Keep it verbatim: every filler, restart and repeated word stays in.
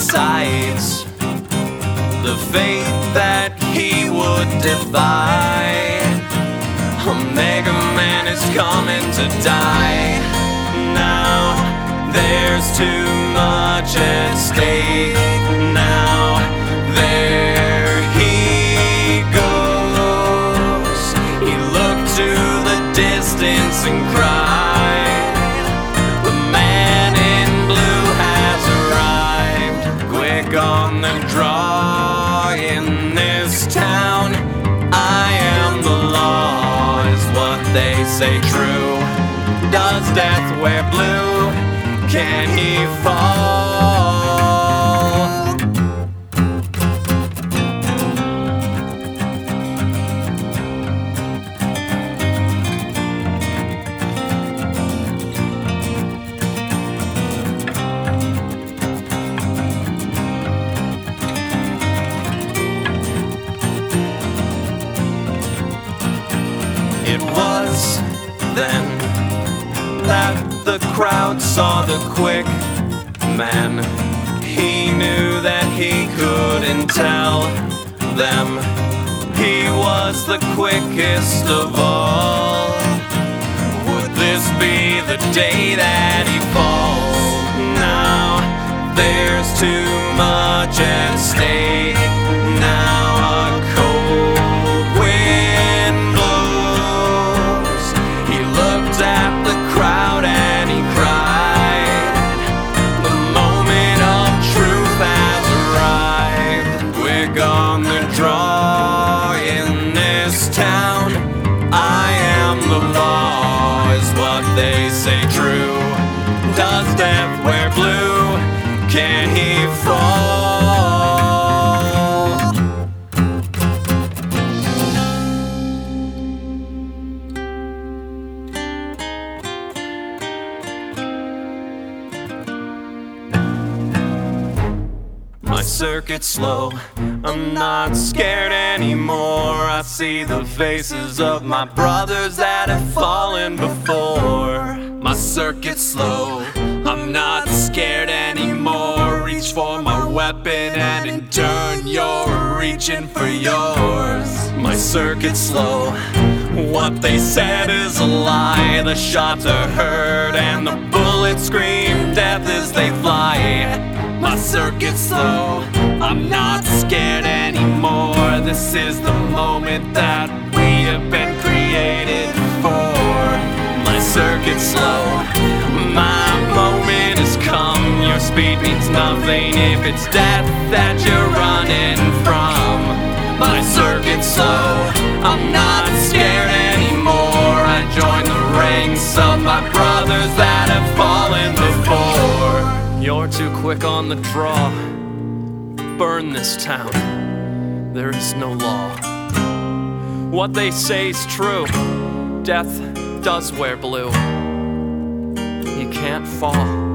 decides the fate that he would defy. Omega Man is coming to die. Now there's too much at stake. Now there he goes. He looked to the distance and cried, the man in blue has arrived. Quick on the draw in this town, I am the law, is what they say true. Does death wear blue? Can he fall? It was then that the crowd saw the quick man. He knew that he couldn't tell them he was the quickest of all. Would this be the day that he falls? Now there's too much at stake. Now a cold wind blows. He looked at the crowd and he cried, the moment of truth has arrived. Quick on the draw in this town, I am the law, is what they say true. Does death wear blue? Can he fall? My circuit's slow, I'm not scared anymore. I see the faces of my brothers that have fallen before. My circuit's slow, I'm not scared anymore. Reach for my weapon and in turn you're reaching for yours. My circuit's slow, what they said is a lie. The shots are heard and the bullets scream death as they fly. My circuit's slow, I'm not scared anymore. This is the moment that we have been created for. My circuit's slow, my moment has come. Your speed means nothing if it's death that you're running from. My circuit's slow, I'm not scared anymore. I join the ranks of my brothers that have fallen before. You're too quick on the draw. Burn this town. There is no law. What they say is true. Death does wear blue. He can't fall.